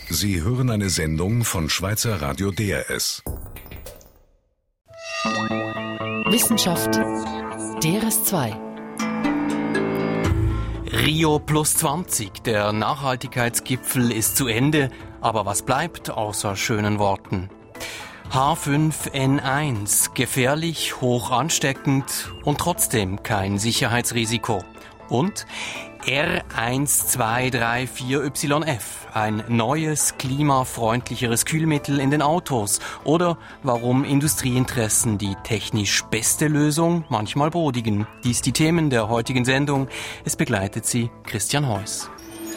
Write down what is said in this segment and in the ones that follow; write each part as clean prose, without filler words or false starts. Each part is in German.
Sie hören eine Sendung von Schweizer Radio DRS. Wissenschaft DRS2. Rio plus 20, der Nachhaltigkeitsgipfel ist zu Ende, aber was bleibt außer schönen Worten? H5N1, gefährlich, hoch ansteckend und trotzdem kein Sicherheitsrisiko. Und R1234YF, ein neues, klimafreundlicheres Kühlmittel in den Autos. Oder warum Industrieinteressen die technisch beste Lösung manchmal bodigen. Dies die Themen der heutigen Sendung. Es begleitet sie Christian Heuss.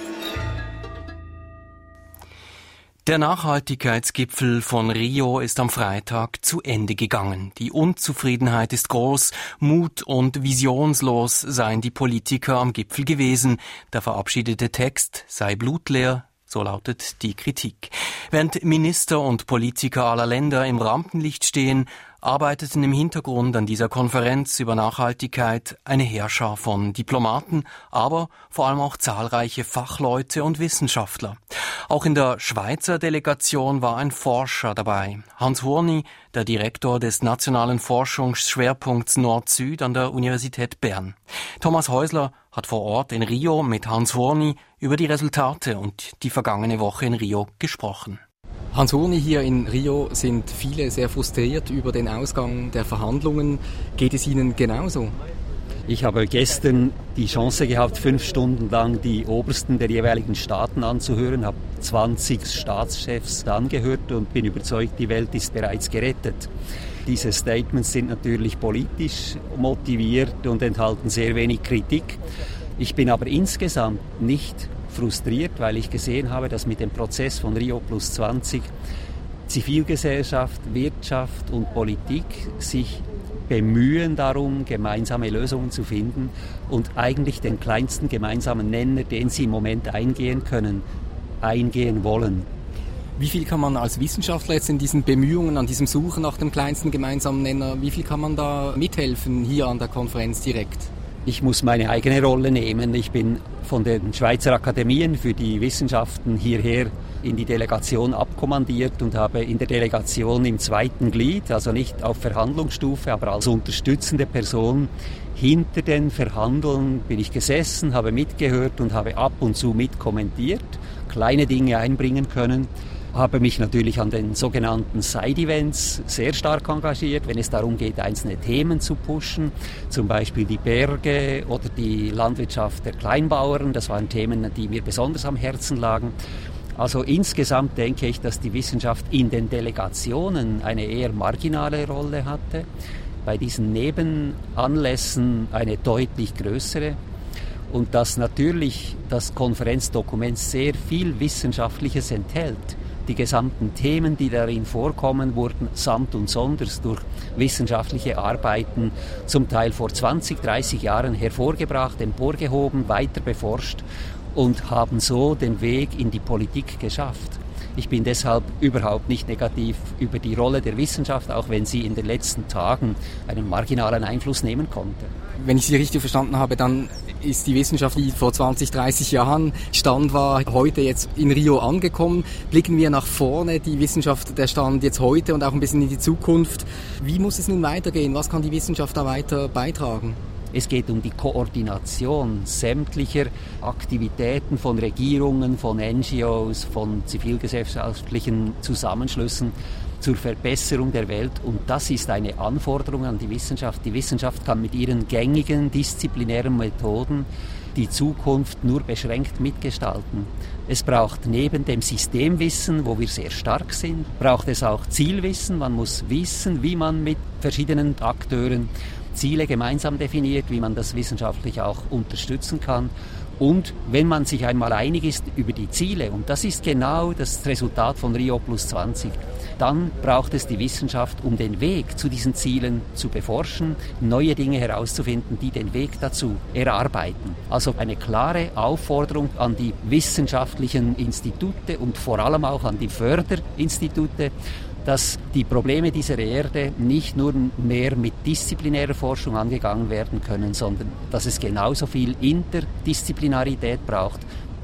Der Nachhaltigkeitsgipfel von Rio ist am Freitag zu Ende gegangen. Die Unzufriedenheit ist groß, mut- und visionslos seien die Politiker am Gipfel gewesen. Der verabschiedete Text sei blutleer, so lautet die Kritik. Während Minister und Politiker aller Länder im Rampenlicht stehen, arbeiteten im Hintergrund an dieser Konferenz über Nachhaltigkeit eine Heerschar von Diplomaten, aber vor allem auch zahlreiche Fachleute und Wissenschaftler. Auch in der Schweizer Delegation war ein Forscher dabei. Hans Hurni, der Direktor des Nationalen Forschungsschwerpunkts Nord-Süd an der Universität Bern. Thomas Häusler hat vor Ort in Rio mit Hans Hurni über die Resultate und die vergangene Woche in Rio gesprochen. Hans Hurni, hier in Rio sind viele sehr frustriert über den Ausgang der Verhandlungen. Geht es Ihnen genauso? Ich habe gestern die Chance gehabt, 5 Stunden lang die Obersten der jeweiligen Staaten anzuhören, habe 20 Staatschefs angehört und bin überzeugt, die Welt ist bereits gerettet. Diese Statements sind natürlich politisch motiviert und enthalten sehr wenig Kritik. Ich bin aber insgesamt nicht frustriert, weil ich gesehen habe, dass mit dem Prozess von Rio plus 20 Zivilgesellschaft, Wirtschaft und Politik sich bemühen darum, gemeinsame Lösungen zu finden und eigentlich den kleinsten gemeinsamen Nenner, den sie im Moment eingehen können, eingehen wollen. Wie viel kann man als Wissenschaftler jetzt in diesen Bemühungen, an diesem Suchen nach dem kleinsten gemeinsamen Nenner, wie viel kann man da mithelfen hier an der Konferenz direkt? Ich muss meine eigene Rolle nehmen. Ich bin von den Schweizer Akademien für die Wissenschaften hierher in die Delegation abkommandiert und habe in der Delegation im zweiten Glied, also nicht auf Verhandlungsstufe, aber als unterstützende Person hinter den Verhandlungen bin ich gesessen, habe mitgehört und habe ab und zu mitkommentiert, kleine Dinge einbringen können. Habe mich natürlich an den sogenannten Side-Events sehr stark engagiert, wenn es darum geht, einzelne Themen zu pushen, zum Beispiel die Berge oder die Landwirtschaft der Kleinbauern. Das waren Themen, die mir besonders am Herzen lagen. Also insgesamt denke ich, dass die Wissenschaft in den Delegationen eine eher marginale Rolle hatte, bei diesen Nebenanlässen eine deutlich größere. Und dass natürlich das Konferenzdokument sehr viel Wissenschaftliches enthält. Die gesamten Themen, die darin vorkommen, wurden samt und sonders durch wissenschaftliche Arbeiten zum Teil vor 20, 30 Jahren hervorgebracht, emporgehoben, weiter beforscht und haben so den Weg in die Politik geschafft. Ich bin deshalb überhaupt nicht negativ über die Rolle der Wissenschaft, auch wenn sie in den letzten Tagen einen marginalen Einfluss nehmen konnte. Wenn ich Sie richtig verstanden habe, dann ist die Wissenschaft, die vor 20, 30 Jahren Stand war, heute jetzt in Rio angekommen. Blicken wir nach vorne, die Wissenschaft, der Stand jetzt heute und auch ein bisschen in die Zukunft. Wie muss es nun weitergehen? Was kann die Wissenschaft da weiter beitragen? Es geht um die Koordination sämtlicher Aktivitäten von Regierungen, von NGOs, von zivilgesellschaftlichen Zusammenschlüssen zur Verbesserung der Welt. Und das ist eine Anforderung an die Wissenschaft. Die Wissenschaft kann mit ihren gängigen disziplinären Methoden die Zukunft nur beschränkt mitgestalten. Es braucht neben dem Systemwissen, wo wir sehr stark sind, braucht es auch Zielwissen. Man muss wissen, wie man mit verschiedenen Akteuren Ziele gemeinsam definiert, wie man das wissenschaftlich auch unterstützen kann. Und wenn man sich einmal einig ist über die Ziele, und das ist genau das Resultat von Rio plus 20, dann braucht es die Wissenschaft, um den Weg zu diesen Zielen zu beforschen, neue Dinge herauszufinden, die den Weg dazu erarbeiten. Also eine klare Aufforderung an die wissenschaftlichen Institute und vor allem auch an die Förderinstitute, dass die Probleme dieser Erde nicht nur mehr mit disziplinärer Forschung angegangen werden können, sondern dass es genauso viel Interdisziplinarität braucht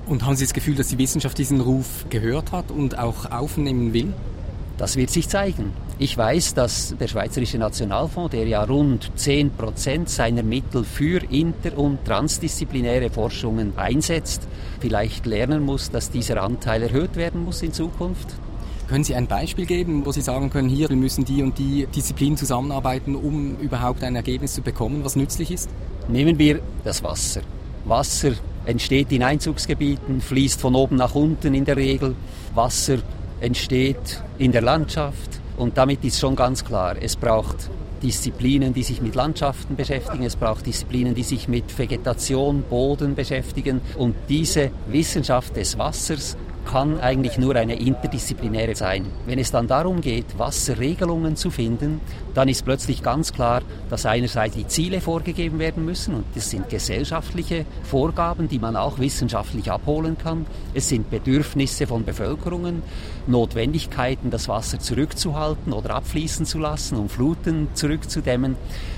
Und haben Sie das Gefühl, dass die Wissenschaft diesen Ruf gehört hat und auch aufnehmen will? Das wird sich zeigen. Ich weiß, dass der Schweizerische Nationalfonds, der ja rund 10% seiner Mittel für inter- und transdisziplinäre Forschungen einsetzt, vielleicht lernen muss, dass dieser Anteil erhöht werden muss in Zukunft. Können Sie ein Beispiel geben, wo Sie sagen können, hier müssen die und die Disziplinen zusammenarbeiten, um überhaupt ein Ergebnis zu bekommen, was nützlich ist? Nehmen wir das Wasser. Wasser entsteht in Einzugsgebieten, fließt von oben nach unten in der Regel. Wasser entsteht in der Landschaft und damit ist schon ganz klar, es braucht Disziplinen, die sich mit Landschaften beschäftigen, es braucht Disziplinen, die sich mit Vegetation, Boden beschäftigen und diese Wissenschaft des Wassers kann eigentlich nur eine interdisziplinäre sein. Wenn es dann darum geht, Wasserregelungen zu finden, dann ist plötzlich ganz klar, dass einerseits die Ziele vorgegeben werden müssen und das sind gesellschaftliche Vorgaben, die man auch wissenschaftlich abholen kann. Es sind Bedürfnisse von Bevölkerungen, Notwendigkeiten, das Wasser zurückzuhalten oder abfließen zu lassen, um Fluten zurückzudämmen.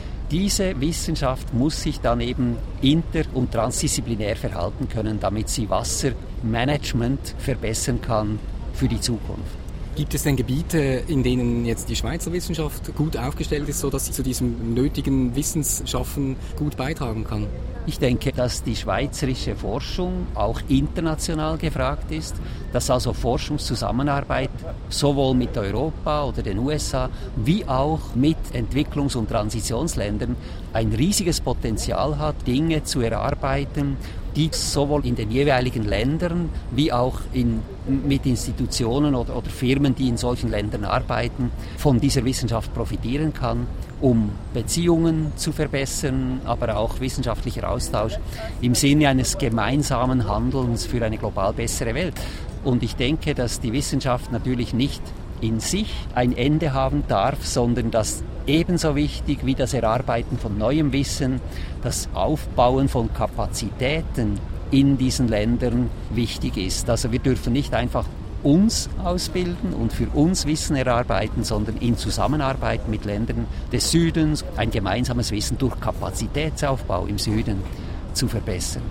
Diese Wissenschaft muss sich dann eben inter- und transdisziplinär verhalten können, damit sie Wassermanagement verbessern kann für die Zukunft. Gibt es denn Gebiete, in denen jetzt die Schweizer Wissenschaft gut aufgestellt ist, sodass sie zu diesem nötigen Wissensschaffen gut beitragen kann? Ich denke, dass die schweizerische Forschung auch international gefragt ist, dass also Forschungszusammenarbeit sowohl mit Europa oder den USA wie auch mit Entwicklungs- und Transitionsländern ein riesiges Potenzial hat, Dinge zu erarbeiten, die sowohl in den jeweiligen Ländern wie auch mit Institutionen oder Firmen, die in solchen Ländern arbeiten, von dieser Wissenschaft profitieren kann, um Beziehungen zu verbessern, aber auch wissenschaftlicher Austausch im Sinne eines gemeinsamen Handelns für eine global bessere Welt. Und ich denke, dass die Wissenschaft natürlich nicht in sich ein Ende haben darf, sondern dass ebenso wichtig wie das Erarbeiten von neuem Wissen, das Aufbauen von Kapazitäten in diesen Ländern wichtig ist. Also wir dürfen nicht einfach uns ausbilden und für uns Wissen erarbeiten, sondern in Zusammenarbeit mit Ländern des Südens ein gemeinsames Wissen durch Kapazitätsaufbau im Süden zu verbessern.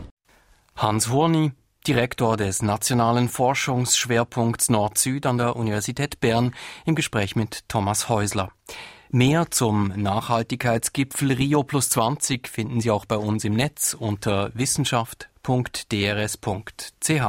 Hans Hurni, Direktor des Nationalen Forschungsschwerpunkts Nord-Süd an der Universität Bern, im Gespräch mit Thomas Häusler. Mehr zum Nachhaltigkeitsgipfel Rio+20 finden Sie auch bei uns im Netz unter wissenschaft.drs.ch.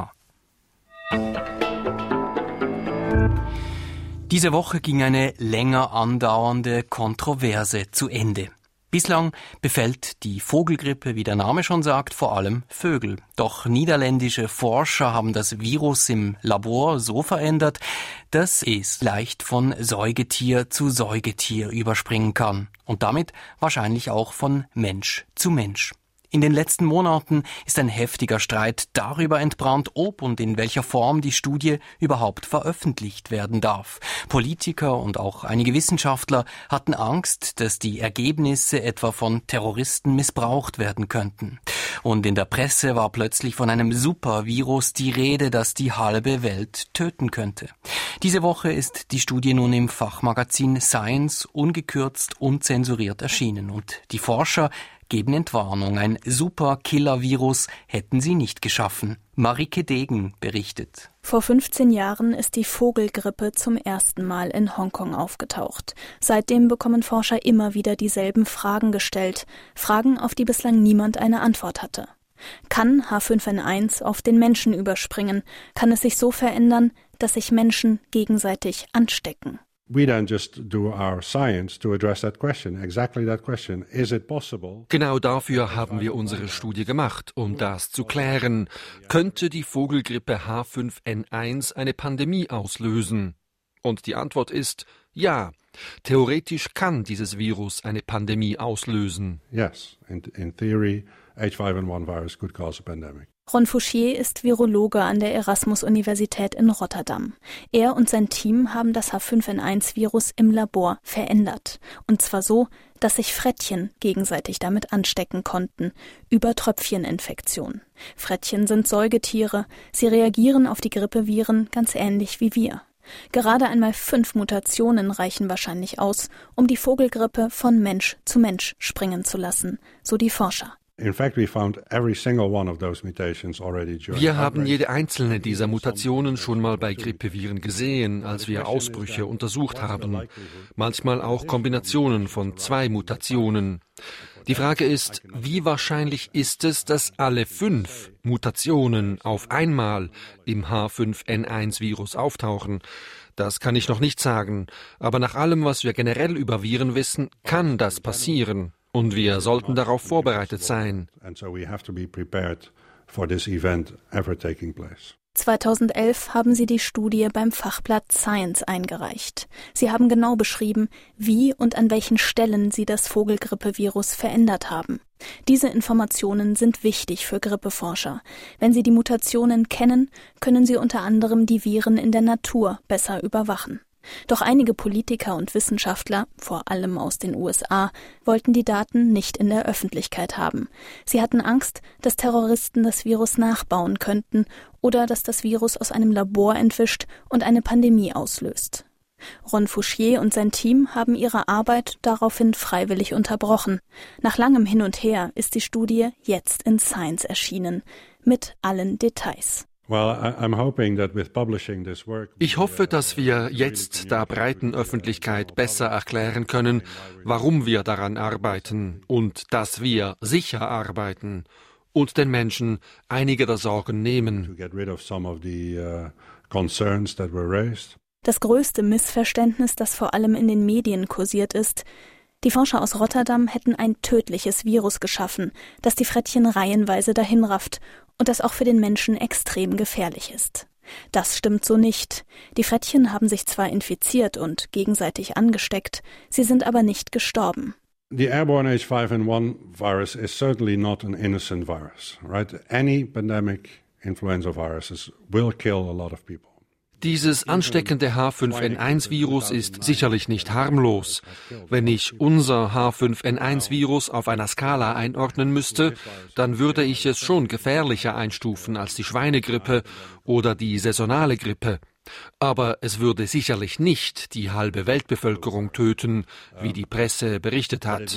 Diese Woche ging eine länger andauernde Kontroverse zu Ende. Bislang befällt die Vogelgrippe, wie der Name schon sagt, vor allem Vögel. Doch niederländische Forscher haben das Virus im Labor so verändert, dass es leicht von Säugetier zu Säugetier überspringen kann und damit wahrscheinlich auch von Mensch zu Mensch. In den letzten Monaten ist ein heftiger Streit darüber entbrannt, ob und in welcher Form die Studie überhaupt veröffentlicht werden darf. Politiker und auch einige Wissenschaftler hatten Angst, dass die Ergebnisse etwa von Terroristen missbraucht werden könnten. Und in der Presse war plötzlich von einem Supervirus die Rede, das die halbe Welt töten könnte. Diese Woche ist die Studie nun im Fachmagazin Science ungekürzt, unzensuriert erschienen und die Forscher geben Entwarnung. Ein Super-Killer-Virus hätten sie nicht geschaffen. Marike Degen berichtet. Vor 15 Jahren ist die Vogelgrippe zum ersten Mal in Hongkong aufgetaucht. Seitdem bekommen Forscher immer wieder dieselben Fragen gestellt. Fragen, auf die bislang niemand eine Antwort hatte. Kann H5N1 auf den Menschen überspringen? Kann es sich so verändern, dass sich Menschen gegenseitig anstecken? We don't just do our science to address that question, exactly that question. Is it possible? Genau dafür haben wir unsere Studie gemacht, um das zu klären. Könnte die Vogelgrippe H5N1 eine Pandemie auslösen? Und die Antwort ist ja. Theoretisch kann dieses Virus eine Pandemie auslösen. Yes, in theory, H5N1 virus could cause a pandemic. Ron Fouchier ist Virologe an der Erasmus-Universität in Rotterdam. Er und sein Team haben das H5N1-Virus im Labor verändert. Und zwar so, dass sich Frettchen gegenseitig damit anstecken konnten, über Tröpfcheninfektion. Frettchen sind Säugetiere. Sie reagieren auf die Grippeviren ganz ähnlich wie wir. Gerade einmal 5 Mutationen reichen wahrscheinlich aus, um die Vogelgrippe von Mensch zu Mensch springen zu lassen, so die Forscher. Wir haben jede einzelne dieser Mutationen schon mal bei Grippeviren gesehen, als wir Ausbrüche untersucht haben. Manchmal auch Kombinationen von 2 Mutationen. Die Frage ist, wie wahrscheinlich ist es, dass alle 5 Mutationen auf einmal im H5N1-Virus auftauchen? Das kann ich noch nicht sagen, aber nach allem, was wir generell über Viren wissen, kann das passieren. Und wir sollten darauf vorbereitet sein. 2011 haben sie die Studie beim Fachblatt Science eingereicht. Sie haben genau beschrieben, wie und an welchen Stellen sie das Vogelgrippevirus verändert haben. Diese Informationen sind wichtig für Grippeforscher. Wenn sie die Mutationen kennen, können sie unter anderem die Viren in der Natur besser überwachen. Doch einige Politiker und Wissenschaftler, vor allem aus den USA, wollten die Daten nicht in der Öffentlichkeit haben. Sie hatten Angst, dass Terroristen das Virus nachbauen könnten oder dass das Virus aus einem Labor entwischt und eine Pandemie auslöst. Ron Fouchier und sein Team haben ihre Arbeit daraufhin freiwillig unterbrochen. Nach langem Hin und Her ist die Studie jetzt in Science erschienen, mit allen Details. Ich hoffe, dass wir jetzt der breiten Öffentlichkeit besser erklären können, warum wir daran arbeiten und dass wir sicher arbeiten und den Menschen einige der Sorgen nehmen. Das größte Missverständnis, das vor allem in den Medien kursiert ist: Die Forscher aus Rotterdam hätten ein tödliches Virus geschaffen, das die Frettchen reihenweise dahinrafft und das auch für den Menschen extrem gefährlich ist. Das stimmt so nicht. Die Frettchen haben sich zwar infiziert und gegenseitig angesteckt, sie sind aber nicht gestorben. The airborne H5N1 virus is certainly not an innocent virus, right? Any pandemic influenza viruses will kill a lot of people. Dieses ansteckende H5N1-Virus ist sicherlich nicht harmlos. Wenn ich unser H5N1-Virus auf einer Skala einordnen müsste, dann würde ich es schon gefährlicher einstufen als die Schweinegrippe oder die saisonale Grippe. Aber es würde sicherlich nicht die halbe Weltbevölkerung töten, wie die Presse berichtet hat.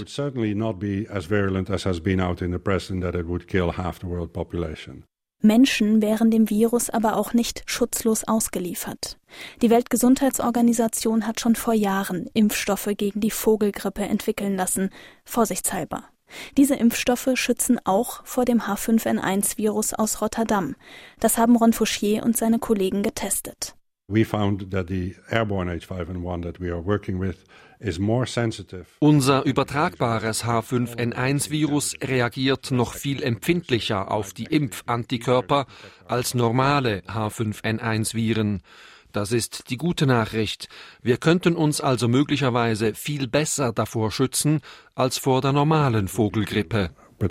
Menschen wären dem Virus aber auch nicht schutzlos ausgeliefert. Die Weltgesundheitsorganisation hat schon vor Jahren Impfstoffe gegen die Vogelgrippe entwickeln lassen, vorsichtshalber. Diese Impfstoffe schützen auch vor dem H5N1-Virus aus Rotterdam. Das haben Ron Fouchier und seine Kollegen getestet. Unser übertragbares H5N1-Virus reagiert noch viel empfindlicher auf die Impfantikörper als normale H5N1-Viren. Das ist die gute Nachricht. Wir könnten uns also möglicherweise viel besser davor schützen als vor der normalen Vogelgrippe.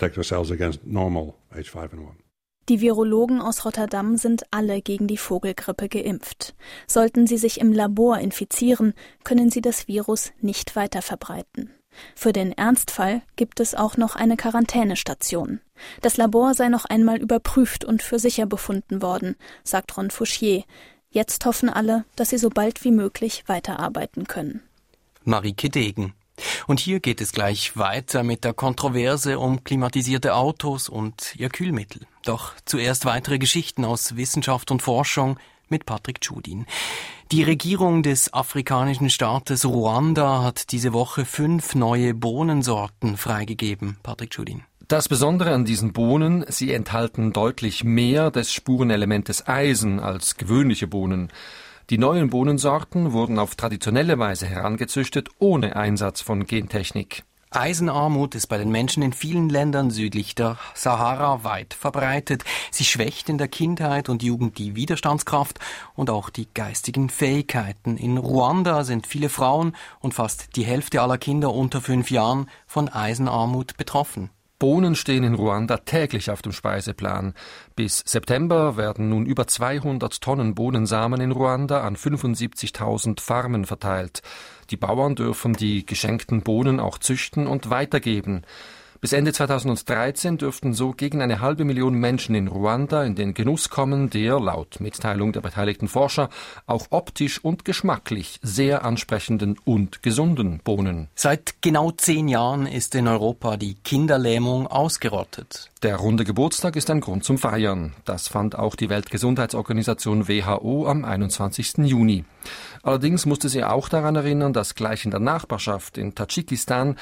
Die Virologen aus Rotterdam sind alle gegen die Vogelgrippe geimpft. Sollten sie sich im Labor infizieren, können sie das Virus nicht weiter verbreiten. Für den Ernstfall gibt es auch noch eine Quarantänestation. Das Labor sei noch einmal überprüft und für sicher befunden worden, sagt Ron Fouchier. Jetzt hoffen alle, dass sie so bald wie möglich weiterarbeiten können. Marieke Degen. Und hier geht es gleich weiter mit der Kontroverse um klimatisierte Autos und ihr Kühlmittel. Doch zuerst weitere Geschichten aus Wissenschaft und Forschung mit Patrick Tschudin. Die Regierung des afrikanischen Staates Ruanda hat diese Woche 5 neue Bohnensorten freigegeben. Patrick Tschudin. Das Besondere an diesen Bohnen, sie enthalten deutlich mehr des Spurenelementes Eisen als gewöhnliche Bohnen. Die neuen Bohnensorten wurden auf traditionelle Weise herangezüchtet, ohne Einsatz von Gentechnik. Eisenarmut ist bei den Menschen in vielen Ländern südlich der Sahara weit verbreitet. Sie schwächt in der Kindheit und Jugend die Widerstandskraft und auch die geistigen Fähigkeiten. In Ruanda sind viele Frauen und fast die Hälfte aller Kinder unter 5 Jahren von Eisenarmut betroffen. Bohnen stehen in Ruanda täglich auf dem Speiseplan. Bis September werden nun über 200 Tonnen Bohnensamen in Ruanda an 75.000 Farmen verteilt. Die Bauern dürfen die geschenkten Bohnen auch züchten und weitergeben. Bis Ende 2013 dürften so gegen 500.000 Menschen in Ruanda in den Genuss kommen der, laut Mitteilung der beteiligten Forscher, auch optisch und geschmacklich sehr ansprechenden und gesunden Bohnen. Seit genau 10 Jahren ist in Europa die Kinderlähmung ausgerottet. Der runde Geburtstag ist ein Grund zum Feiern. Das fand auch die Weltgesundheitsorganisation WHO am 21. Juni. Allerdings musste sie auch daran erinnern, dass gleich in der Nachbarschaft in Tadschikistan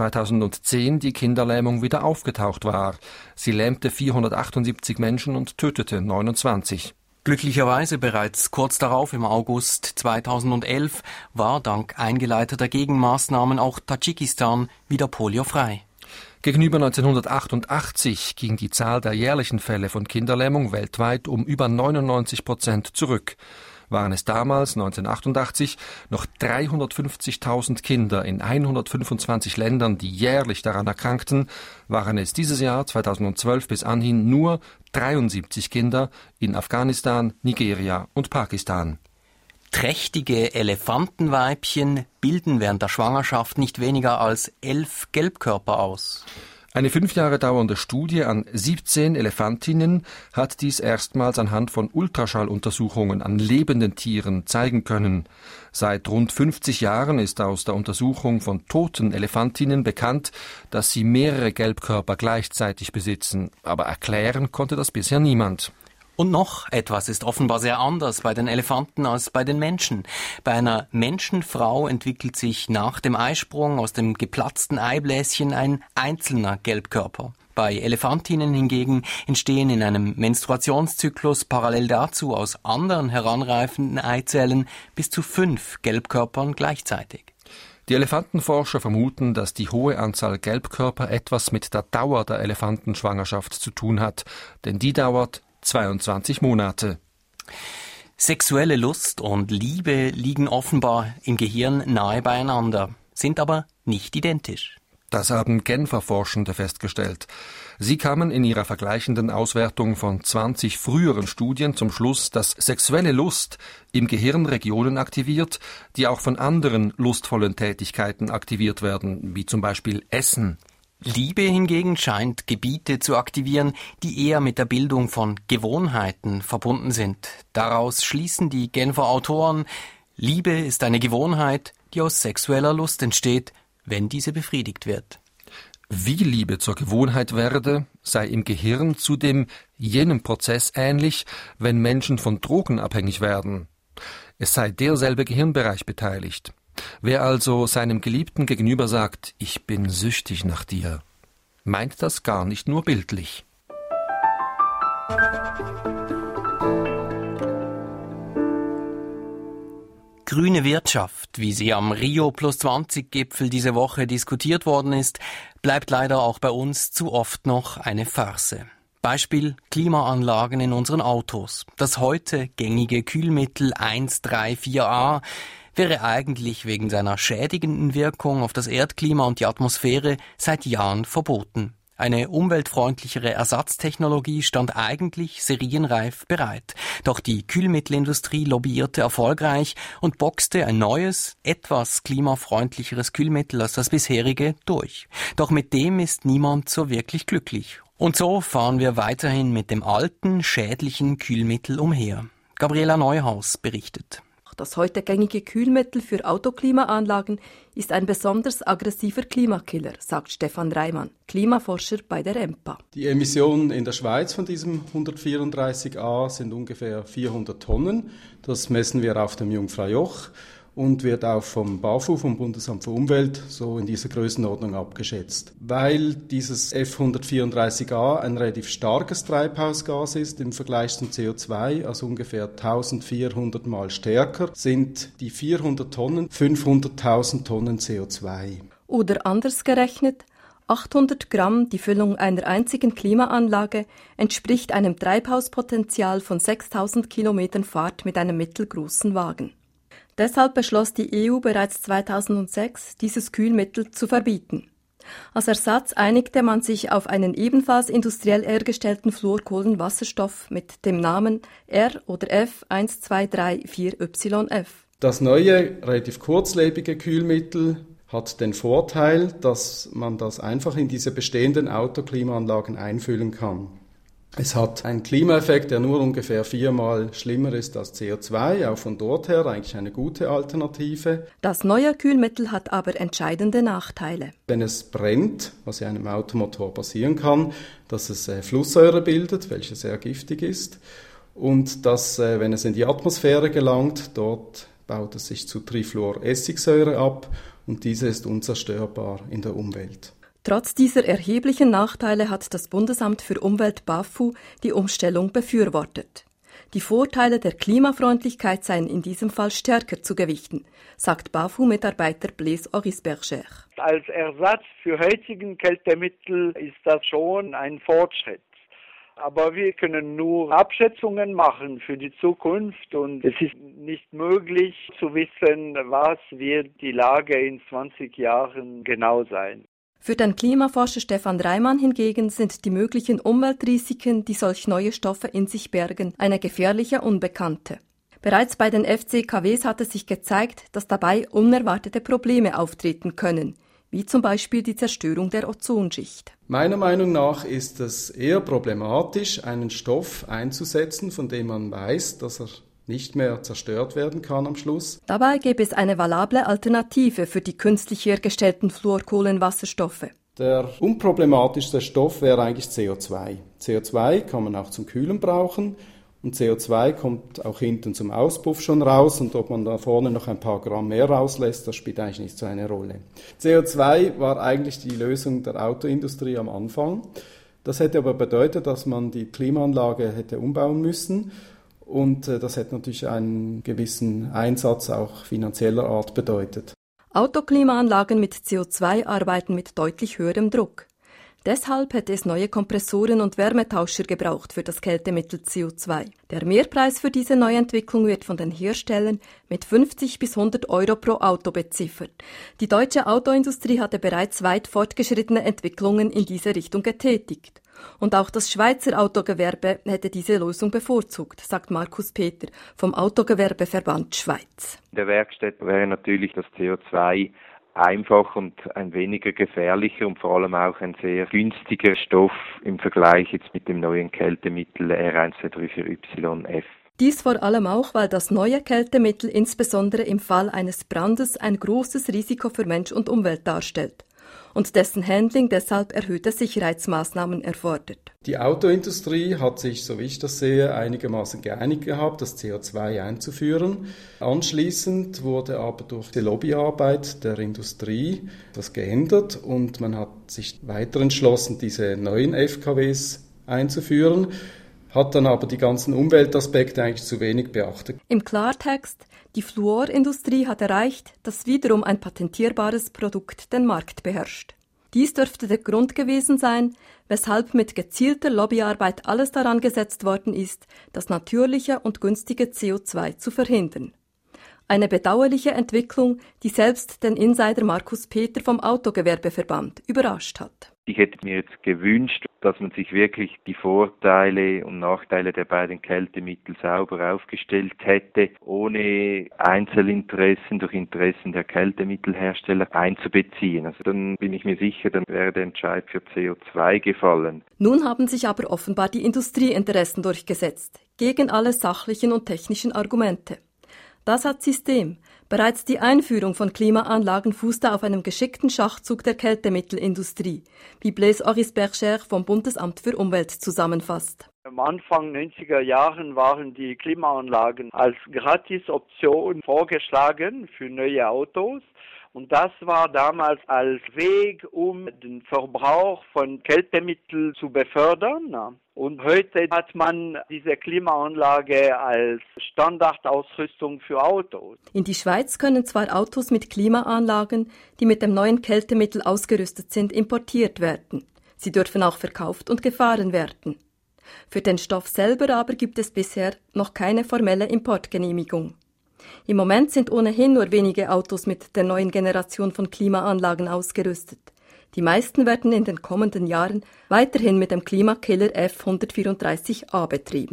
2010 die Kinderlähmung wieder aufgetaucht war. Sie lähmte 478 Menschen und tötete 29. Glücklicherweise bereits kurz darauf, im August 2011, war dank eingeleiteter Gegenmaßnahmen auch Tadschikistan wieder poliofrei. Gegenüber 1988 ging die Zahl der jährlichen Fälle von Kinderlähmung weltweit um über 99% zurück. Waren es damals, 1988, noch 350.000 Kinder in 125 Ländern, die jährlich daran erkrankten, waren es dieses Jahr, 2012 bis anhin, nur 73 Kinder in Afghanistan, Nigeria und Pakistan. Trächtige Elefantenweibchen bilden während der Schwangerschaft nicht weniger als 11 Gelbkörper aus. Eine 5 Jahre dauernde Studie an 17 Elefantinnen hat dies erstmals anhand von Ultraschalluntersuchungen an lebenden Tieren zeigen können. Seit rund 50 Jahren ist aus der Untersuchung von toten Elefantinnen bekannt, dass sie mehrere Gelbkörper gleichzeitig besitzen. Aber erklären konnte das bisher niemand. Und noch etwas ist offenbar sehr anders bei den Elefanten als bei den Menschen. Bei einer Menschenfrau entwickelt sich nach dem Eisprung aus dem geplatzten Eibläschen ein einzelner Gelbkörper. Bei Elefantinnen hingegen entstehen in einem Menstruationszyklus parallel dazu aus anderen heranreifenden Eizellen bis zu 5 Gelbkörpern gleichzeitig. Die Elefantenforscher vermuten, dass die hohe Anzahl Gelbkörper etwas mit der Dauer der Elefantenschwangerschaft zu tun hat, denn die dauert 22 Monate. Sexuelle Lust und Liebe liegen offenbar im Gehirn nahe beieinander, sind aber nicht identisch. Das haben Genfer Forschende festgestellt. Sie kamen in ihrer vergleichenden Auswertung von 20 früheren Studien zum Schluss, dass sexuelle Lust im Gehirn Regionen aktiviert, die auch von anderen lustvollen Tätigkeiten aktiviert werden, wie zum Beispiel Essen. Liebe hingegen scheint Gebiete zu aktivieren, die eher mit der Bildung von Gewohnheiten verbunden sind. Daraus schließen die Genfer Autoren, Liebe ist eine Gewohnheit, die aus sexueller Lust entsteht, wenn diese befriedigt wird. Wie Liebe zur Gewohnheit werde, sei im Gehirn zudem jenem Prozess ähnlich, wenn Menschen von Drogen abhängig werden. Es sei derselbe Gehirnbereich beteiligt. Wer also seinem Geliebten gegenüber sagt, ich bin süchtig nach dir, meint das gar nicht nur bildlich. Grüne Wirtschaft, wie sie am Rio+20-Gipfel diese Woche diskutiert worden ist, bleibt leider auch bei uns zu oft noch eine Farce. Beispiel Klimaanlagen in unseren Autos. Das heute gängige Kühlmittel 1,3,4a wäre eigentlich wegen seiner schädigenden Wirkung auf das Erdklima und die Atmosphäre seit Jahren verboten. Eine umweltfreundlichere Ersatztechnologie stand eigentlich serienreif bereit. Doch die Kühlmittelindustrie lobbyierte erfolgreich und boxte ein neues, etwas klimafreundlicheres Kühlmittel als das bisherige durch. Doch mit dem ist niemand so wirklich glücklich. Und so fahren wir weiterhin mit dem alten, schädlichen Kühlmittel umher. Gabriela Neuhaus berichtet. Das heute gängige Kühlmittel für Autoklimaanlagen ist ein besonders aggressiver Klimakiller, sagt Stefan Reimann, Klimaforscher bei der EMPA. Die Emissionen in der Schweiz von diesem 134a sind ungefähr 400 Tonnen. Das messen wir auf dem Jungfraujoch und wird auch vom BAFU, vom Bundesamt für Umwelt, so in dieser Größenordnung abgeschätzt. Weil dieses F134a ein relativ starkes Treibhausgas ist im Vergleich zum CO2, also ungefähr 1400 Mal stärker, sind die 400 Tonnen 500.000 Tonnen CO2. Oder anders gerechnet, 800 Gramm, die Füllung einer einzigen Klimaanlage, entspricht einem Treibhauspotenzial von 6000 Kilometern Fahrt mit einem mittelgroßen Wagen. Deshalb beschloss die EU bereits 2006, dieses Kühlmittel zu verbieten. Als Ersatz einigte man sich auf einen ebenfalls industriell hergestellten Fluorkohlenwasserstoff mit dem Namen R oder F1234YF. Das neue, relativ kurzlebige Kühlmittel hat den Vorteil, dass man das einfach in diese bestehenden Autoklimaanlagen einfüllen kann. Es hat einen Klimaeffekt, der nur ungefähr 4-mal schlimmer ist als CO2, auch von dort her eigentlich eine gute Alternative. Das neue Kühlmittel hat aber entscheidende Nachteile. Wenn es brennt, was ja einem Automotor passieren kann, dass es Flusssäure bildet, welche sehr giftig ist, und dass, wenn es in die Atmosphäre gelangt, dort baut es sich zu Trifluoressigsäure ab und diese ist unzerstörbar in der Umwelt. Trotz dieser erheblichen Nachteile hat das Bundesamt für Umwelt BAFU die Umstellung befürwortet. Die Vorteile der Klimafreundlichkeit seien in diesem Fall stärker zu gewichten, sagt BAFU-Mitarbeiter Blaise Orisberger. Als Ersatz für heutigen Kältemittel ist das schon ein Fortschritt. Aber wir können nur Abschätzungen machen für die Zukunft und es ist nicht möglich zu wissen, was wird die Lage in 20 Jahren genau sein. Für den Klimaforscher Stefan Reimann hingegen sind die möglichen Umweltrisiken, die solch neue Stoffe in sich bergen, eine gefährliche Unbekannte. Bereits bei den FCKWs hatte sich gezeigt, dass dabei unerwartete Probleme auftreten können, wie zum Beispiel die Zerstörung der Ozonschicht. Meiner Meinung nach ist es eher problematisch, einen Stoff einzusetzen, von dem man weiß, dass er nicht mehr zerstört werden kann am Schluss. Dabei gäbe es eine valable Alternative für die künstlich hergestellten Fluorkohlenwasserstoffe. Der unproblematischste Stoff wäre eigentlich CO2. CO2 kann man auch zum Kühlen brauchen und CO2 kommt auch hinten zum Auspuff schon raus und ob man da vorne noch ein paar Gramm mehr rauslässt, das spielt eigentlich nicht so eine Rolle. CO2 war eigentlich die Lösung der Autoindustrie am Anfang. Das hätte aber bedeutet, dass man die Klimaanlage hätte umbauen müssen. Und das hätte natürlich einen gewissen Einsatz auch finanzieller Art bedeutet. Autoklimaanlagen mit CO2 arbeiten mit deutlich höherem Druck. Deshalb hätte es neue Kompressoren und Wärmetauscher gebraucht für das Kältemittel CO2. Der Mehrpreis für diese Neuentwicklung wird von den Herstellern mit 50 bis 100 Euro pro Auto beziffert. Die deutsche Autoindustrie hatte bereits weit fortgeschrittene Entwicklungen in diese Richtung getätigt. Und auch das Schweizer Autogewerbe hätte diese Lösung bevorzugt, sagt Markus Peter vom Autogewerbeverband Schweiz. In der Werkstatt wäre natürlich das CO2 einfach und ein weniger gefährlicher und vor allem auch ein sehr günstiger Stoff im Vergleich jetzt mit dem neuen Kältemittel R124YF. Dies vor allem auch, weil das neue Kältemittel insbesondere im Fall eines Brandes ein großes Risiko für Mensch und Umwelt darstellt und dessen Handling deshalb erhöhte Sicherheitsmaßnahmen erfordert. Die Autoindustrie hat sich, so wie ich das sehe, einigermaßen geeinigt gehabt, das CO2 einzuführen. Anschließend wurde aber durch die Lobbyarbeit der Industrie das geändert und man hat sich weiter entschlossen, diese neuen FKWs einzuführen, hat dann aber die ganzen Umweltaspekte eigentlich zu wenig beachtet. Im Klartext, die Fluorindustrie hat erreicht, dass wiederum ein patentierbares Produkt den Markt beherrscht. Dies dürfte der Grund gewesen sein, weshalb mit gezielter Lobbyarbeit alles daran gesetzt worden ist, das natürliche und günstige CO2 zu verhindern. Eine bedauerliche Entwicklung, die selbst den Insider Markus Peter vom Autogewerbeverband überrascht hat. Ich hätte mir jetzt gewünscht, dass man sich wirklich die Vorteile und Nachteile der beiden Kältemittel sauber aufgestellt hätte, ohne Einzelinteressen durch Interessen der Kältemittelhersteller einzubeziehen. Also dann bin ich mir sicher, dann wäre der Entscheid für CO2 gefallen. Nun haben sich aber offenbar die Industrieinteressen durchgesetzt, gegen alle sachlichen und technischen Argumente. Das hat System. Bereits die Einführung von Klimaanlagen fußte auf einem geschickten Schachzug der Kältemittelindustrie, wie Blaise Orisberger vom Bundesamt für Umwelt zusammenfasst. Am Anfang 90er Jahren waren die Klimaanlagen als Gratisoption vorgeschlagen für neue Autos. Und das war damals als Weg, um den Verbrauch von Kältemitteln zu befördern. Und heute hat man diese Klimaanlage als Standardausrüstung für Autos. In die Schweiz können zwar Autos mit Klimaanlagen, die mit dem neuen Kältemittel ausgerüstet sind, importiert werden. Sie dürfen auch verkauft und gefahren werden. Für den Stoff selber aber gibt es bisher noch keine formelle Importgenehmigung. Im Moment sind ohnehin nur wenige Autos mit der neuen Generation von Klimaanlagen ausgerüstet. Die meisten werden in den kommenden Jahren weiterhin mit dem Klimakiller F134a betrieben.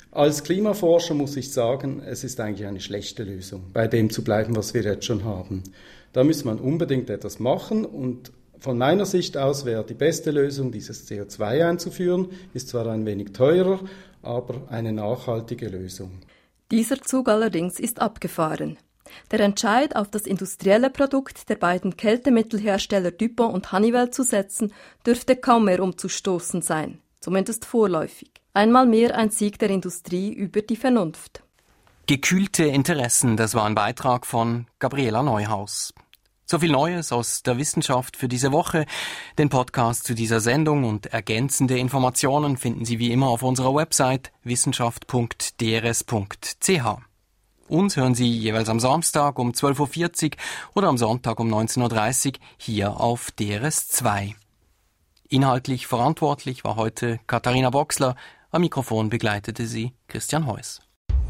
Als Klimaforscher muss ich sagen, es ist eigentlich eine schlechte Lösung, bei dem zu bleiben, was wir jetzt schon haben. Da muss man unbedingt etwas machen und von meiner Sicht aus wäre die beste Lösung, dieses CO2 einzuführen. Ist zwar ein wenig teurer, aber eine nachhaltige Lösung. Dieser Zug allerdings ist abgefahren. Der Entscheid, auf das industrielle Produkt der beiden Kältemittelhersteller Dupont und Honeywell zu setzen, dürfte kaum mehr umzustoßen sein, zumindest vorläufig. Einmal mehr ein Sieg der Industrie über die Vernunft. Gekühlte Interessen, das war ein Beitrag von Gabriela Neuhaus. So viel Neues aus der Wissenschaft für diese Woche. Den Podcast zu dieser Sendung und ergänzende Informationen finden Sie wie immer auf unserer Website wissenschaft.drs.ch. Uns hören Sie jeweils am Samstag um 12.40 Uhr oder am Sonntag um 19.30 Uhr hier auf DRS2. Inhaltlich verantwortlich war heute Katharina Boxler. Am Mikrofon begleitete sie Christian Heuss.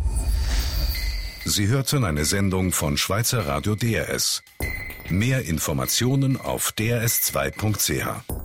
Sie hörten eine Sendung von Schweizer Radio DRS. Mehr Informationen auf drs2.ch.